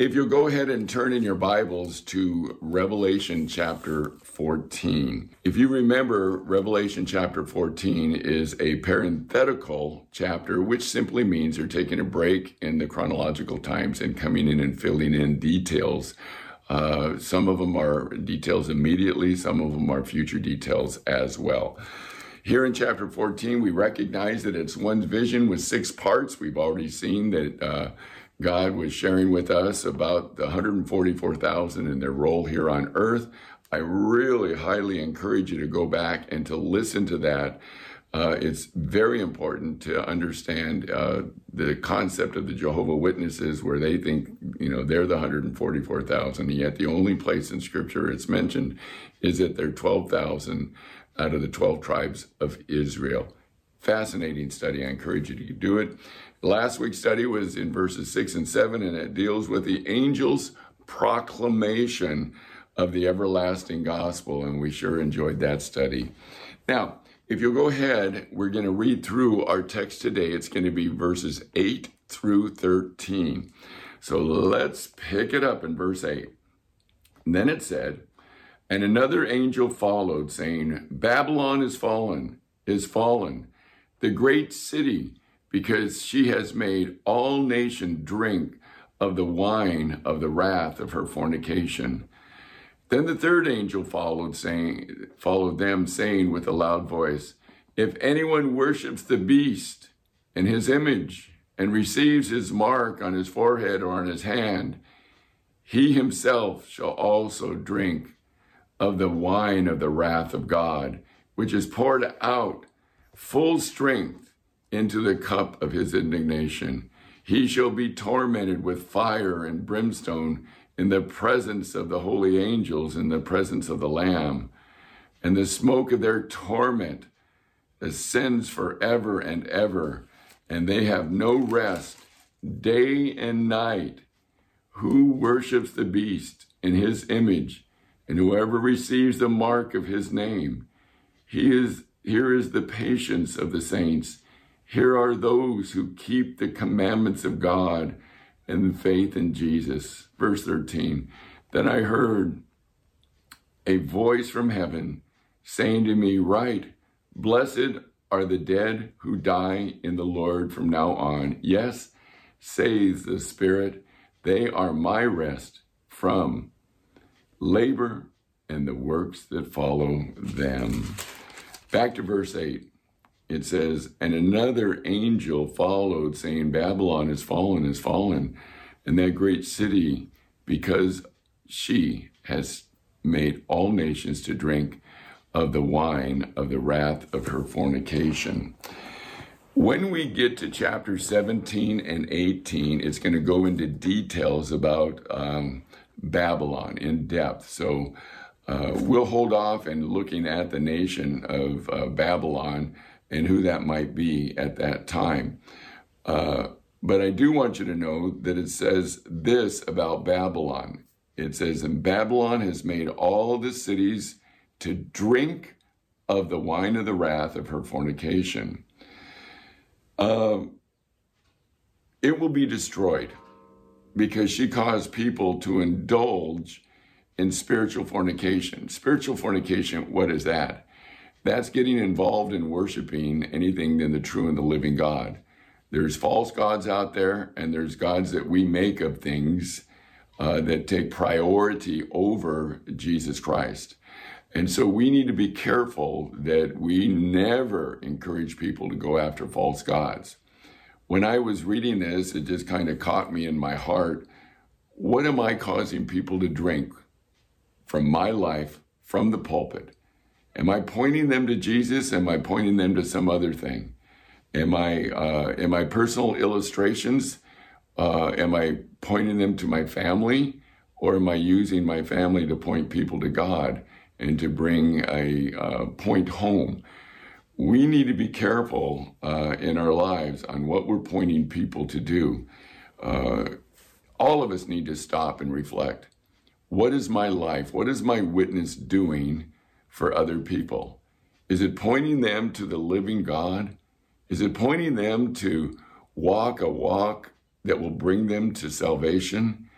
If you'll go ahead and turn in your Bibles to Revelation chapter 14. If you remember, Revelation chapter 14 is a parenthetical chapter, which simply means they're taking a break in the chronological times and coming in and filling in details. Some of them are details immediately, some of them are future details as well. Here in chapter 14, we recognize that it's one vision with 6 parts. We've already seen that God was sharing with us about the 144,000 and their role here on earth. I really highly encourage you to go back and to listen to that. It's very important to understand the concept of the Jehovah's Witnesses, where they think, they're the 144,000, and yet the only place in Scripture it's mentioned is that they're 12,000 out of the 12 tribes of Israel. Fascinating study. I encourage you to do it. Last week's study was in verses 6 and 7, and it deals with the angel's proclamation of the everlasting gospel, and we sure enjoyed that study. Now, if you'll go ahead, we're going to read through our text today. It's going to be verses 8 through 13. So let's pick it up in verse 8. And then it said, "And another angel followed, saying, Babylon is fallen, the great city, because she has made all nations drink of the wine of the wrath of her fornication." Then the third angel followed them, saying with a loud voice, "If anyone worships the beast and his image, and receives his mark on his forehead or on his hand, he himself shall also drink of the wine of the wrath of God, which is poured out full strength into the cup of his indignation. He shall be tormented with fire and brimstone in the presence of the holy angels, in the presence of the Lamb. And the smoke of their torment ascends forever and ever, and they have no rest day and night. Who worships the beast in his image, and whoever receives the mark of his name? Here is the patience of the saints. Here are those who keep the commandments of God and the faith in Jesus." Verse 13, "Then I heard a voice from heaven saying to me, Write, blessed are the dead who die in the Lord from now on. Yes, says the Spirit, they are my rest from labor and the works that follow them." Back to verse 8. It says, "And another angel followed, saying, Babylon is fallen, and that great city, because she has made all nations to drink of the wine of the wrath of her fornication." When we get to chapter 17 and 18, it's going to go into details about Babylon in depth. So we'll hold off and looking at the nation of Babylon and who that might be at that time. But I do want you to know that it says this about Babylon. It says, "And Babylon has made all the cities to drink of the wine of the wrath of her fornication." It will be destroyed because she caused people to indulge in spiritual fornication. Spiritual fornication, what is that? That's getting involved in worshiping anything than the true and the living God. There's false gods out there, and there's gods that we make of things that take priority over Jesus Christ. And so we need to be careful that we never encourage people to go after false gods. When I was reading this, it just kind of caught me in my heart. What am I causing people to drink from my life, from the pulpit? Am I pointing them to Jesus? Am I pointing them to some other thing? Am I personal illustrations? Am I pointing them to my family? Or am I using my family to point people to God and to bring a point home? We need to be careful in our lives on what we're pointing people to do. All of us need to stop and reflect. What is my life? What is my witness doing for other people? Is it pointing them to the living God? Is it pointing them to walk a walk that will bring them to salvation?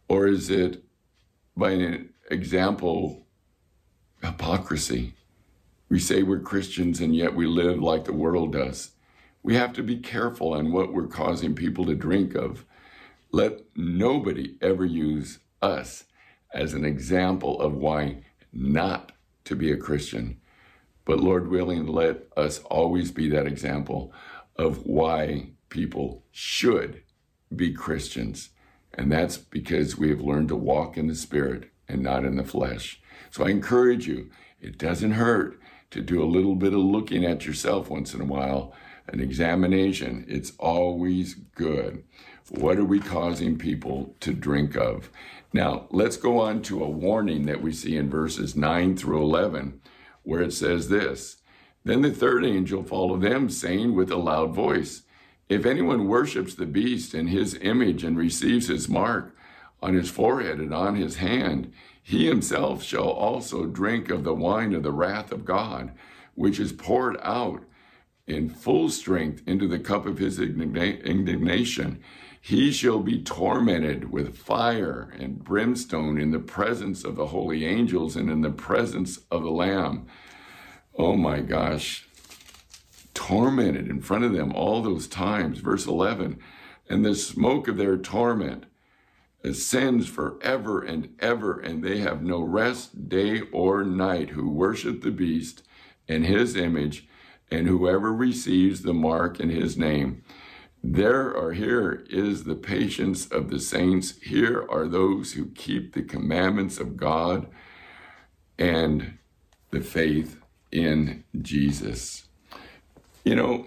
Or is it by an example, hypocrisy? We say we're Christians and yet we live like the world does. We have to be careful on what we're causing people to drink of. Let nobody ever use us as an example of why not to be a Christian. But Lord willing, let us always be that example of why people should be Christians. And that's because we have learned to walk in the Spirit and not in the flesh. So I encourage you, it doesn't hurt to do a little bit of looking at yourself once in a while, an examination. It's always good. What are we causing people to drink of? Now, let's go on to a warning that we see in verses 9 through 11, where it says this: Then the third angel followed them, saying with a loud voice, If anyone worships the beast and his image and receives his mark on his forehead and on his hand, he himself shall also drink of the wine of the wrath of God, which is poured out in full strength into the cup of his indignation. He shall be tormented with fire and brimstone in the presence of the holy angels and in the presence of the Lamb. Oh my gosh. Tormented in front of them all those times. Verse 11, and the smoke of their torment ascends forever and ever, and they have no rest day or night who worship the beast and his image, and whoever receives the mark in his name. Here is the patience of the saints. Here are those who keep the commandments of God and the faith in Jesus. You know,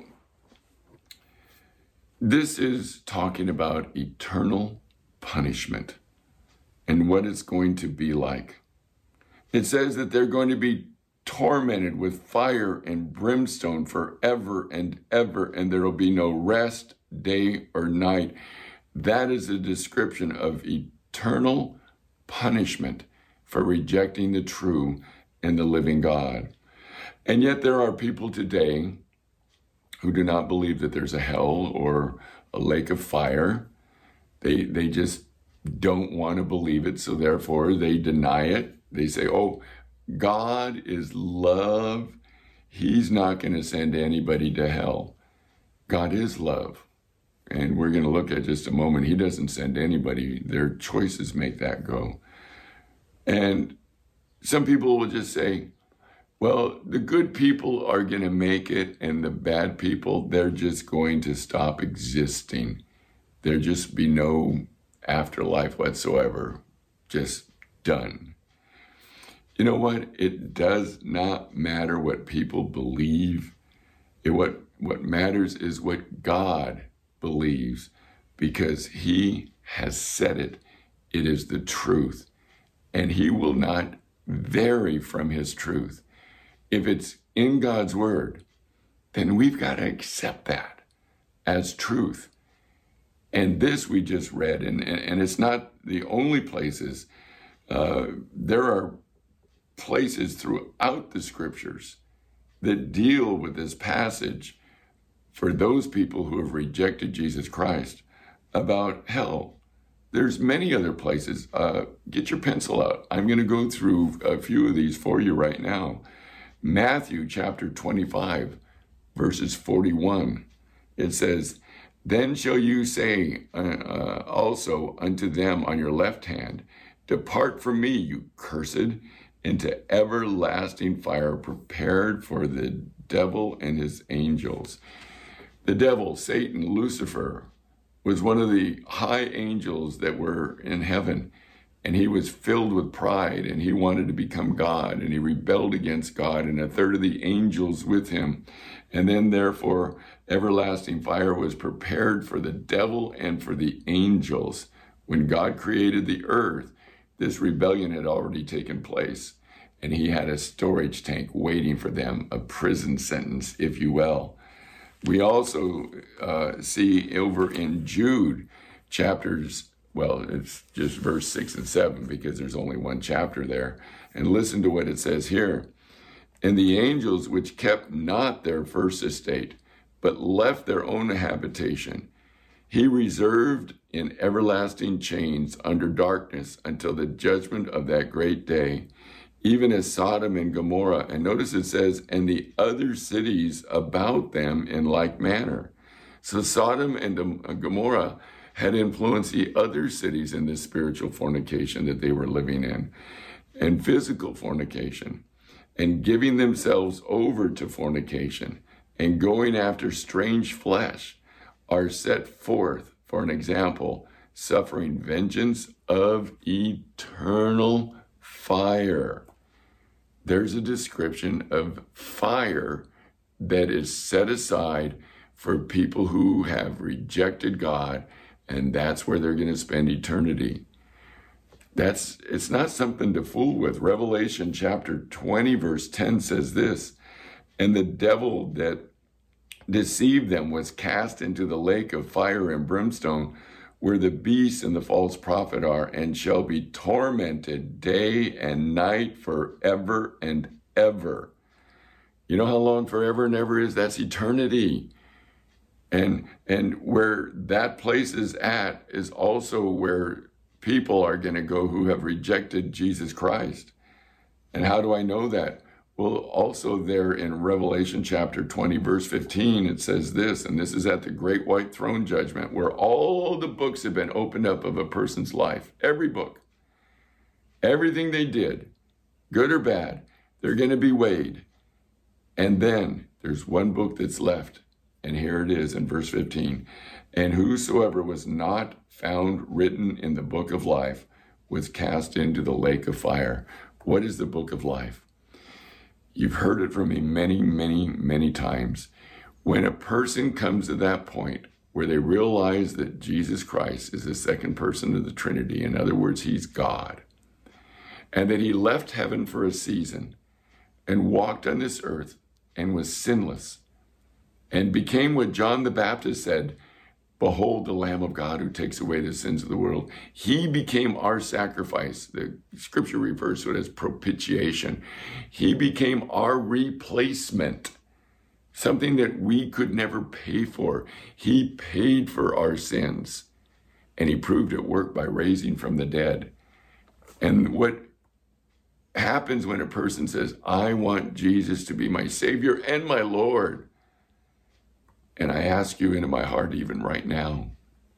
this is talking about eternal punishment and what it's going to be like. It says that they're going to be tormented with fire and brimstone forever and ever, and there will be no rest day or night. That is a description of eternal punishment for rejecting the true and the living God. And yet there are people today who do not believe that there's a hell or a lake of fire. They just don't want to believe it, so therefore they deny it. They say, oh, God is love. He's not going to send anybody to hell. God is love. And we're going to look at just a moment. He doesn't send anybody. Their choices make that go. And some people will just say, well, the good people are going to make it, and the bad people, they're just going to stop existing. There'll just be no afterlife whatsoever. Just done. You know what? It does not matter what people believe. What matters is what God believes, because he has said it. It is the truth, and he will not vary from his truth. If it's in God's word, then we've got to accept that as truth. And this we just read, and it's not the only places. There are places throughout the scriptures that deal with this passage for those people who have rejected Jesus Christ about hell. There's many other places. Get your pencil out. I'm going to go through a few of these for you right now. Matthew chapter 25, verses 41. It says, Then shall you say also unto them on your left hand, Depart from me, you cursed, into everlasting fire prepared for the devil and his angels. The devil, Satan, Lucifer, was one of the high angels that were in heaven, and he was filled with pride, and he wanted to become God, and he rebelled against God, and a third of the angels with him. And then, therefore, everlasting fire was prepared for the devil and for the angels. When God created the earth, this rebellion had already taken place, and he had a storage tank waiting for them, a prison sentence, if you will. We also see over in Jude chapters, well, it's just verse 6 and 7 because there's only one chapter there. And listen to what it says here. And the angels which kept not their first estate, but left their own habitation, He reserved in everlasting chains under darkness until the judgment of that great day, even as Sodom and Gomorrah. And notice it says, and the other cities about them in like manner. So Sodom and Gomorrah had influenced the other cities in this spiritual fornication that they were living in, and physical fornication, and giving themselves over to fornication, and going after strange flesh, are set forth for an example, suffering vengeance of eternal fire. There's a description of fire that is set aside for people who have rejected God, and that's where they're going to spend eternity. It's not something to fool with. Revelation chapter 20, verse 10 says this, and the devil that deceived them was cast into the lake of fire and brimstone, where the beast and the false prophet are, and shall be tormented day and night forever and ever. You know how long forever and ever is? That's eternity. And where that place is at is also where people are going to go who have rejected Jesus Christ. And how do I know that? Well, also there in Revelation chapter 20, verse 15, it says this, and this is at the great white throne judgment, where all the books have been opened up of a person's life. Every book. Everything they did, good or bad, they're going to be weighed. And then there's one book that's left. And here it is in verse 15. And whosoever was not found written in the book of life was cast into the lake of fire. What is the book of life? You've heard it from me many, many, many times. When a person comes to that point where they realize that Jesus Christ is the second person of the Trinity, in other words, he's God, and that he left heaven for a season and walked on this earth and was sinless and became what John the Baptist said, behold the Lamb of God who takes away the sins of the world. He became our sacrifice. The scripture refers to it as propitiation. He became our replacement, something that we could never pay for. He paid for our sins, and he proved it worked by raising from the dead. And what happens when a person says, I want Jesus to be my Savior and my Lord? And I ask you into my heart even right now,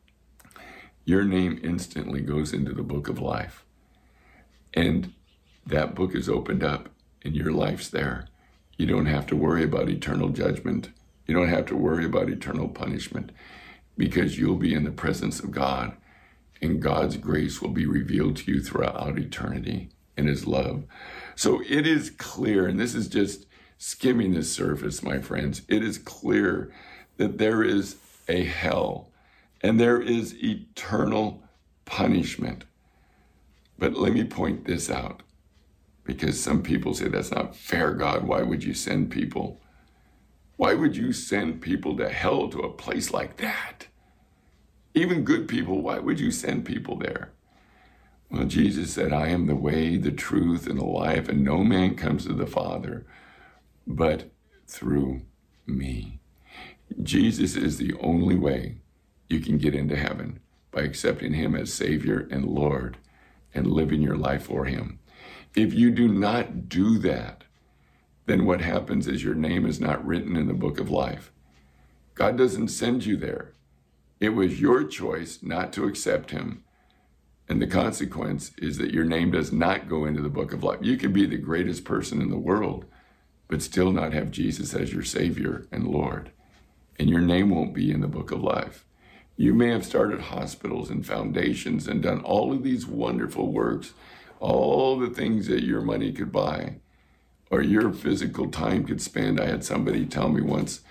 your name instantly goes into the book of life. And that book is opened up and your life's there. You don't have to worry about eternal judgment. You don't have to worry about eternal punishment, because you'll be in the presence of God, and God's grace will be revealed to you throughout eternity in his love. So it is clear, and this is just skimming the surface, my friends. It is clear that there is a hell and there is eternal punishment. But let me point this out, because some people say, that's not fair, God. Why would you send people? Why would you send people to hell, to a place like that? Even good people, why would you send people there? Well, Jesus said, I am the way, the truth, and the life, and no man comes to the Father but through me. Jesus is the only way you can get into heaven, by accepting him as Savior and Lord and living your life for him. If you do not do that, then what happens is your name is not written in the book of life. God doesn't send you there. It was your choice not to accept him. And the consequence is that your name does not go into the book of life. You can be the greatest person in the world, but still not have Jesus as your Savior and Lord. And your name won't be in the book of life. You may have started hospitals and foundations and done all of these wonderful works, all the things that your money could buy or your physical time could spend. I had somebody tell me once,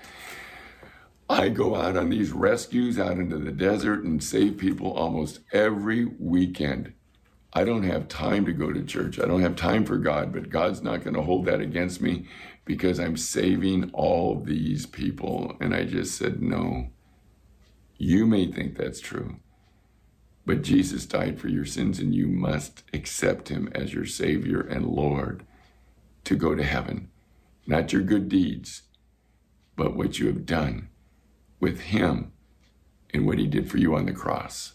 I go out on these rescues out into the desert and save people almost every weekend. I don't have time to go to church. I don't have time for God, but God's not going to hold that against me because I'm saving all these people. And I just said, no, you may think that's true, but Jesus died for your sins, and you must accept him as your Savior and Lord to go to heaven. Not your good deeds, but what you have done with him in what he did for you on the cross.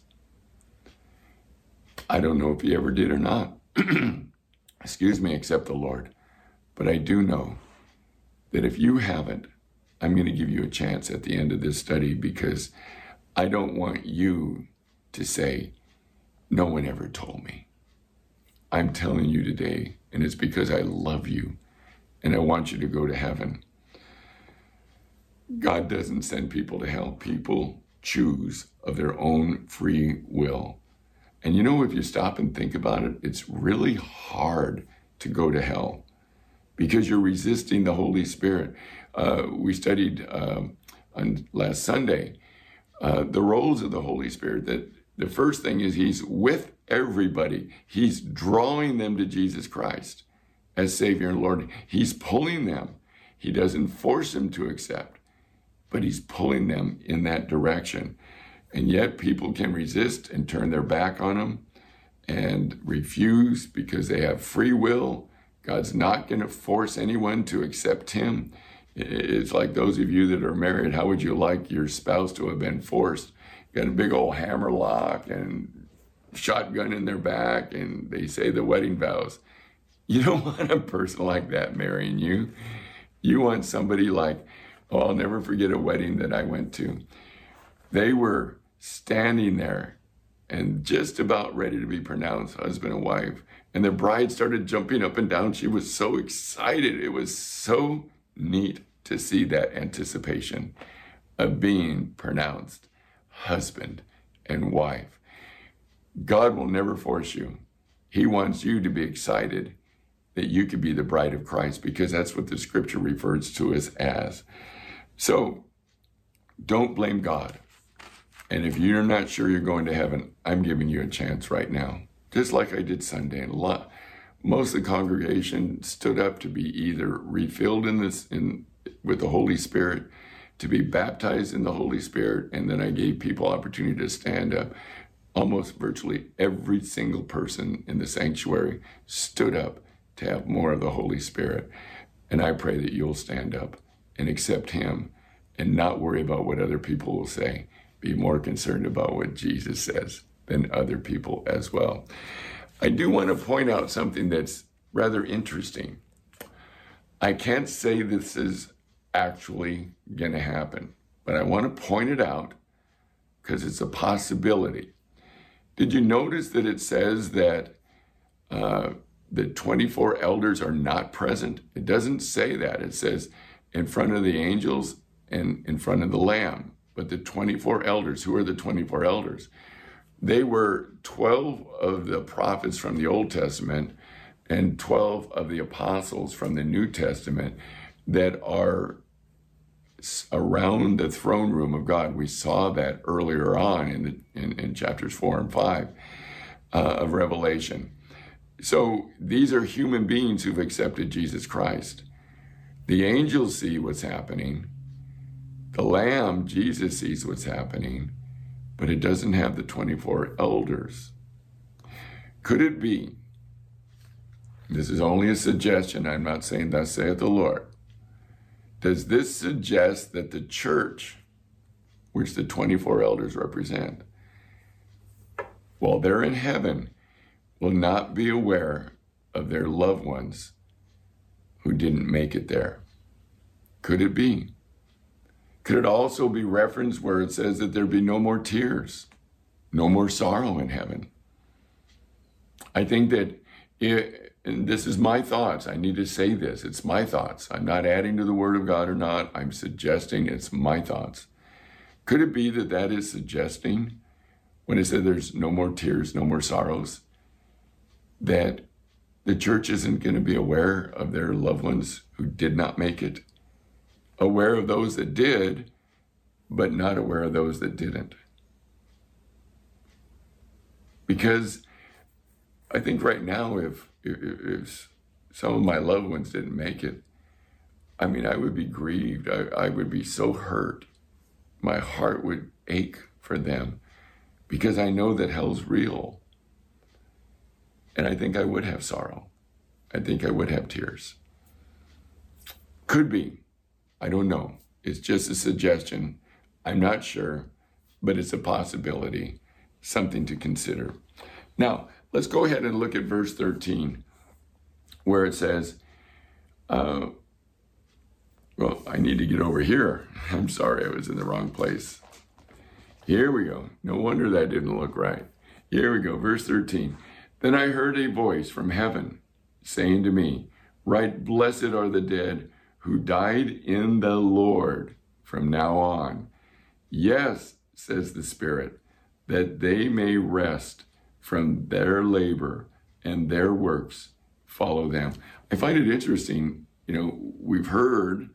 I don't know if he ever did or not. Excuse me, except the Lord. But I do know that if you haven't, I'm going to give you a chance at the end of this study, because I don't want you to say, no one ever told me. I'm telling you today, and it's because I love you and I want you to go to heaven. God doesn't send people to hell. People choose of their own free will. And you know, if you stop and think about it, it's really hard to go to hell because you're resisting the Holy Spirit. We studied on last Sunday the roles of the Holy Spirit. That the first thing is he's with everybody. He's drawing them to Jesus Christ as Savior and Lord. He's pulling them. He doesn't force them to accept, but he's pulling them in that direction. And yet people can resist and turn their back on him and refuse because they have free will. God's not going to force anyone to accept him. It's like those of you that are married, how would you like your spouse to have been forced? Got a big old hammerlock and shotgun in their back, and they say the wedding vows. You don't want a person like that marrying you. You want somebody like, oh, I'll never forget a wedding that I went to. They were standing there and just about ready to be pronounced husband and wife. And the bride started jumping up and down. She was so excited. It was so neat to see that anticipation of being pronounced husband and wife. God will never force you. He wants you to be excited that you could be the bride of Christ, because that's what the scripture refers to us as. So don't blame God. And if you're not sure you're going to heaven, I'm giving you a chance right now, just like I did Sunday. And most of the congregation stood up to be either refilled with the Holy Spirit, to be baptized in the Holy Spirit, and then I gave people opportunity to stand up. Almost virtually every single person in the sanctuary stood up to have more of the Holy Spirit. And I pray that you'll stand up and accept him and not worry about what other people will say. Be more concerned about what Jesus says than other people as well. I do want to point out something that's rather interesting. I can't say this is actually going to happen, but I want to point it out because it's a possibility. Did you notice that it says that the 24 elders are not present? It doesn't say that. It says in front of the angels and in front of the Lamb. But the 24 elders, who are the 24 elders? They were 12 of the prophets from the Old Testament and 12 of the apostles from the New Testament that are around the throne room of God. We saw that earlier on in chapters 4 and 5 of Revelation. So these are human beings who've accepted Jesus Christ. The angels see what's happening. The Lamb, Jesus, sees what's happening, but it doesn't have the 24 elders. Could it be, this is only a suggestion, I'm not saying thus saith the Lord, does this suggest that the church, which the 24 elders represent, while they're in heaven, will not be aware of their loved ones who didn't make it there? Could it be? Could it also be referenced where it says that there be no more tears, no more sorrow in heaven? I think that, and this is my thoughts, I need to say this, it's my thoughts. I'm not adding to the Word of God or not, I'm suggesting it's my thoughts. Could it be that that is suggesting, when it said there's no more tears, no more sorrows, that the church isn't going to be aware of their loved ones who did not make it? Aware of those that did, but not aware of those that didn't. Because I think right now, if some of my loved ones didn't make it, I mean, I would be grieved. I would be so hurt. My heart would ache for them because I know that hell's real. And I think I would have sorrow. I think I would have tears. Could be. I don't know. It's just a suggestion. I'm not sure. but it's a possibility, something to consider. Now, let's go ahead and look at verse 13, where it says, well, I need to get over here. I'm sorry, I was in the wrong place. Here we go. No wonder that didn't look right. Here we go, verse 13. Then I heard a voice from heaven saying to me, write, blessed are the dead who died in the Lord from now on. Yes, says the Spirit, that they may rest from their labor and their works follow them. I find it interesting, we've heard,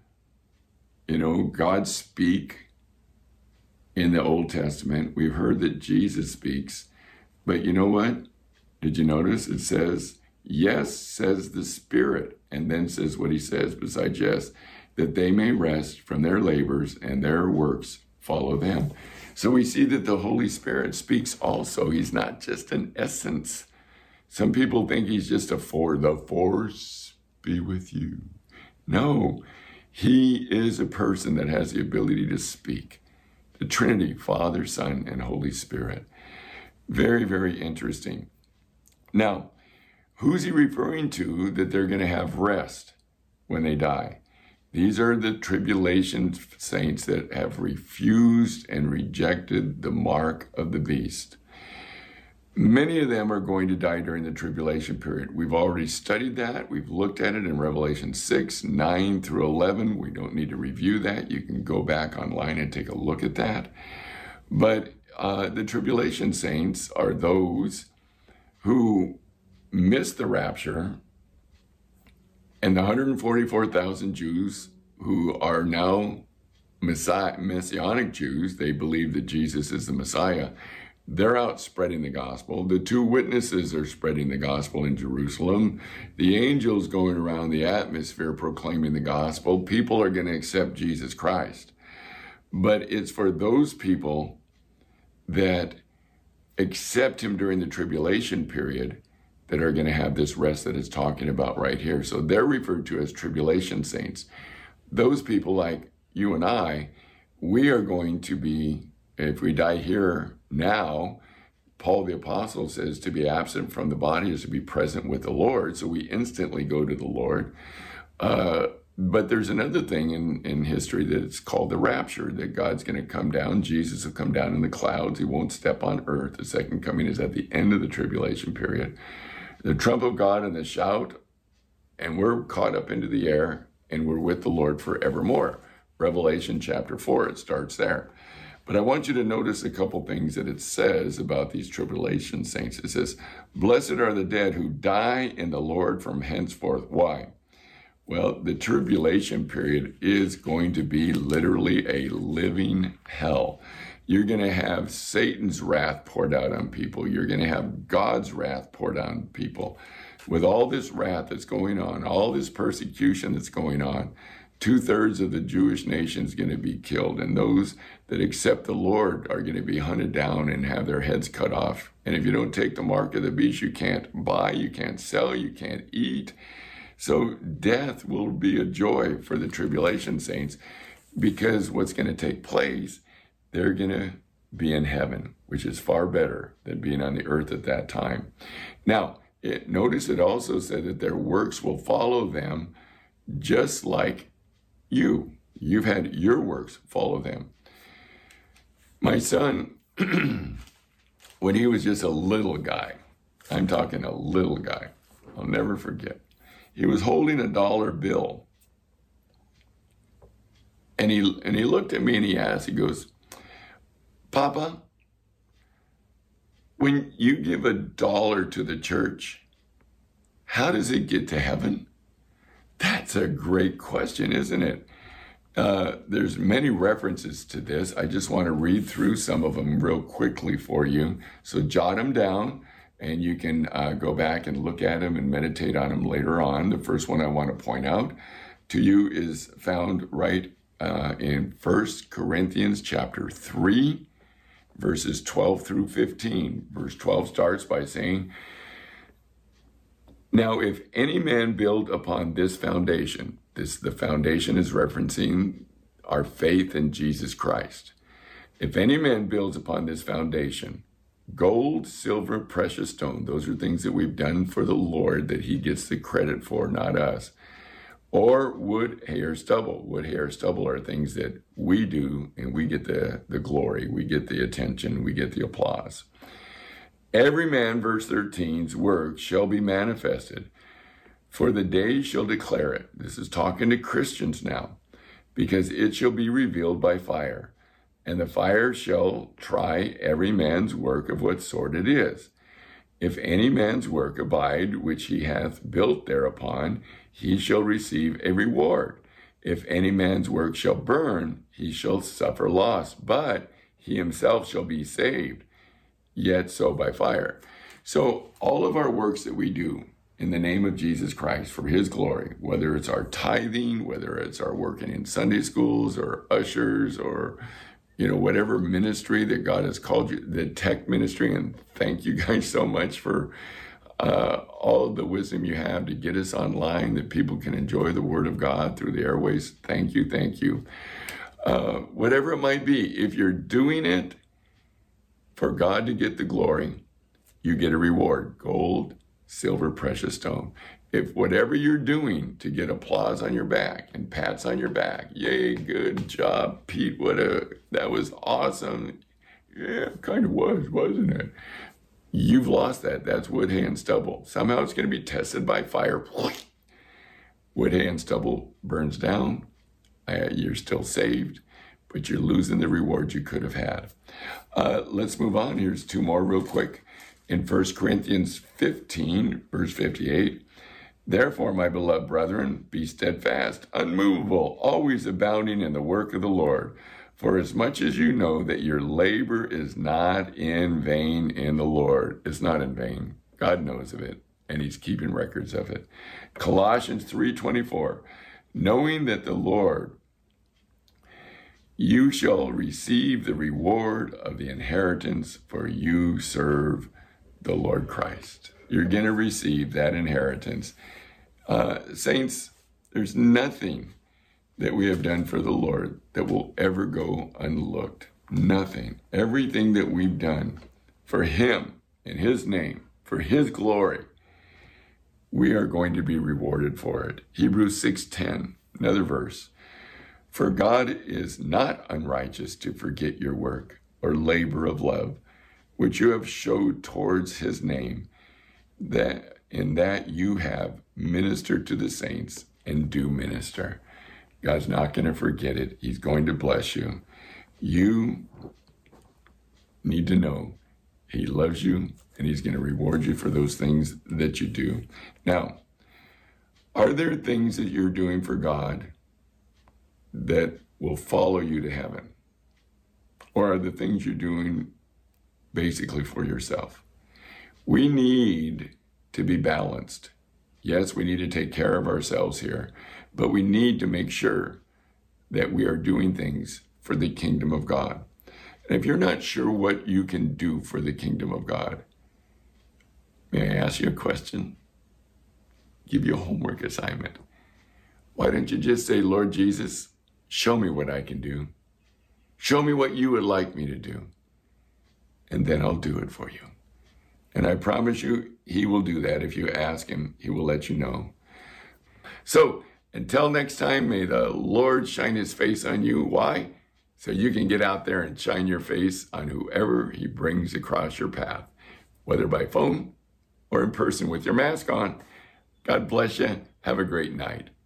God speak in the Old Testament. We've heard that Jesus speaks. But you know what? Did you notice? It says, yes, says the Spirit, and then says what he says besides yes, that they may rest from their labors and their works follow them. So we see that the Holy Spirit speaks also. He's not just an essence. Some people think he's just the force be with you. No, he is a person that has the ability to speak. The Trinity, Father, Son, and Holy Spirit. Very, very interesting. Now, who's he referring to that they're going to have rest when they die? These are the tribulation saints that have refused and rejected the mark of the beast. Many of them are going to die during the tribulation period. We've already studied that. We've looked at it in Revelation 6, 9 through 11. We don't need to review that. You can go back online and take a look at that. But the tribulation saints are those who miss the rapture, and the 144,000 Jews who are now Messianic Jews, they believe that Jesus is the Messiah, they're out spreading the gospel. The two witnesses are spreading the gospel in Jerusalem. The angels going around the atmosphere proclaiming the gospel. People are going to accept Jesus Christ. But it's for those people that accept him during the tribulation period that are going to have this rest that it's talking about right here. So they're referred to as tribulation saints. Those people like you and I, we are going to be, if we die here now, Paul the Apostle says to be absent from the body is to be present with the Lord. So we instantly go to the Lord. But there's another thing in history that it's called the rapture, that God's going to come down. Jesus will come down in the clouds. He won't step on earth. The second coming is at the end of the tribulation period. The trump of God and the shout, and we're caught up into the air, and we're with the Lord forevermore. Revelation chapter 4, it starts there. But I want you to notice a couple things that it says about these tribulation saints. It says, blessed are the dead who die in the Lord from henceforth. Why? Well, the tribulation period is going to be literally a living hell. You're going to have Satan's wrath poured out on people. You're going to have God's wrath poured on people. With all this wrath that's going on, all this persecution that's going on, 2/3 of the Jewish nation is going to be killed. And those that accept the Lord are going to be hunted down and have their heads cut off. And if you don't take the mark of the beast, you can't buy, you can't sell, you can't eat. So death will be a joy for the tribulation saints, because what's going to take place, they're going to be in heaven, which is far better than being on the earth at that time. Now, notice it also said that their works will follow them, just like you. You've had your works follow them. My son, when he was just a little guy, I'm talking a little guy, I'll never forget. He was holding a dollar bill. And he looked at me and he asked, he goes, Papa, when you give $1 to the church, how does it get to heaven? That's a great question, isn't it? There's many references to this. I just want to read through some of them real quickly for you. So jot them down, and you can go back and look at them and meditate on them later on. The first one I want to point out to you is found right in 1 Corinthians chapter 3, verses 12 through 15. Verse 12 starts by saying, now, if any man build upon this foundation, the foundation is referencing our faith in Jesus Christ. If any man builds upon this foundation, gold, silver, precious stone, those are things that we've done for the Lord that he gets the credit for, not us. Or wood, hay, or stubble. Wood, hay, or stubble are things that we do, and we get the glory, we get the attention, we get the applause. Every man, verse 13's work shall be manifested, for the day shall declare it. This is talking to Christians now, because it shall be revealed by fire. And the fire shall try every man's work of what sort it is. If any man's work abide, which he hath built thereupon, he shall receive a reward. If any man's work shall burn, he shall suffer loss, but he himself shall be saved, yet so by fire. So all of our works that we do in the name of Jesus Christ for his glory, whether it's our tithing, whether it's our working in Sunday schools or ushers or whatever ministry that God has called you, the tech ministry, and thank you guys so much for all of the wisdom you have to get us online, that people can enjoy the Word of God through the airways. Thank you, thank you. Whatever it might be, if you're doing it for God to get the glory, you get a reward, gold, silver, precious stone. If whatever you're doing to get applause on your back and pats on your back, yay, good job, Pete, that was awesome. Yeah, it kind of was, wasn't it? You've lost that. That's wood, hay, and stubble. Somehow it's going to be tested by fire. Wood, hay, and stubble burns down. You're still saved, but you're losing the reward you could have had. Let's move on. Here's two more real quick. In 1 Corinthians 15, verse 58, therefore, my beloved brethren, be steadfast, unmovable, always abounding in the work of the Lord. For as much as you know that your labor is not in vain in the Lord. It's not in vain. God knows of it, and he's keeping records of it. Colossians 3:24, knowing that the Lord, you shall receive the reward of the inheritance, for you serve the Lord Christ. You're going to receive that inheritance. Saints, there's nothing that we have done for the Lord that will ever go unlooked. Nothing. Everything that we've done for him, in his name, for his glory, we are going to be rewarded for it. Hebrews 6:10, another verse. For God is not unrighteous to forget your work or labor of love, which you have showed towards his name, that in that you have ministered to the saints and do minister. God's not going to forget it. He's going to bless you. You need to know he loves you, and he's going to reward you for those things that you do. Now, are there things that you're doing for God that will follow you to heaven? Or are the things you're doing basically for yourself? We need to be balanced. Yes, we need to take care of ourselves here, but we need to make sure that we are doing things for the kingdom of God. And if you're not sure what you can do for the kingdom of God, may I ask you a question? Give you a homework assignment. Why don't you just say, Lord Jesus, show me what I can do. Show me what you would like me to do. And then I'll do it for you. And I promise you, he will do that. If you ask him, he will let you know. So until next time, may the Lord shine his face on you. Why? So you can get out there and shine your face on whoever he brings across your path, whether by phone or in person with your mask on. God bless you. Have a great night.